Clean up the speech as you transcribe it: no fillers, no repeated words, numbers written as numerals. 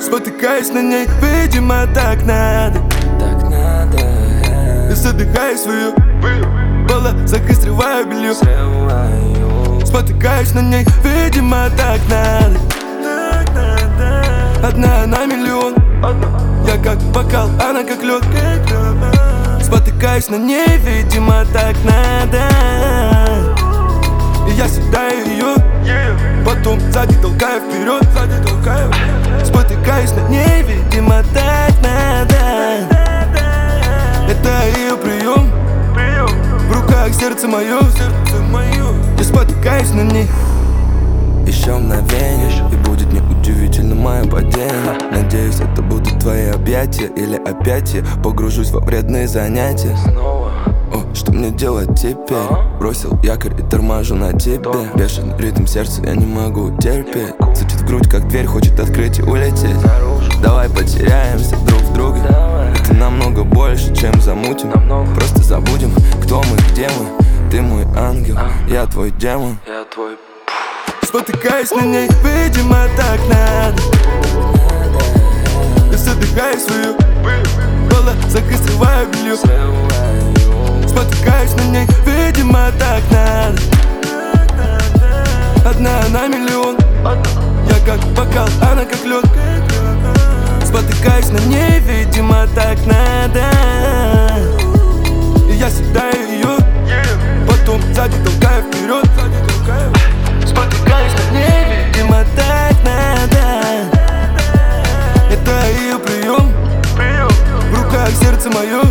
Спотыкаюсь на ней, видимо, так надо. И задыхаю свою в волосах и срываю белье. Спотыкаюсь на ней, видимо, так надо. Одна на миллион. Я как бокал, она как лед. Спотыкаюсь на ней, видимо, так надо. И я седаю ее, потом сзади толкаю вперед. Спотыкаюсь на ней, видимо, так надо. Это ее прием, в руках сердце мое. Я спотыкаюсь на ней. Еще мгновение, и будет неудивительно мое падение. Надеюсь, это будут твои объятия, или опять я погружусь во вредные занятия. О, что мне делать теперь? Бросил якорь и торможу на тебе. Бешеный ритм сердца, я не могу терпеть. Стучит в грудь, как дверь, хочет открыть и улететь. Давай потеряемся друг в друге. Это намного больше, чем замутим. Просто забудем, кто мы, где мы. Ты мой ангел, я твой демон. Спотыкаюсь на ней, видимо, так надо. Я задыхаю свою в волосах и срываю белье. Спотыкаюсь на ней, видимо, так надо. Одна на миллион. Я как бокал, она как лед. Спотыкаюсь на ней, видимо, так надо. И я седаю ее, потом сзади толкаю вперед. Спотыкаюсь на ней, видимо, так надо. Это ее прием, в руках сердце мое.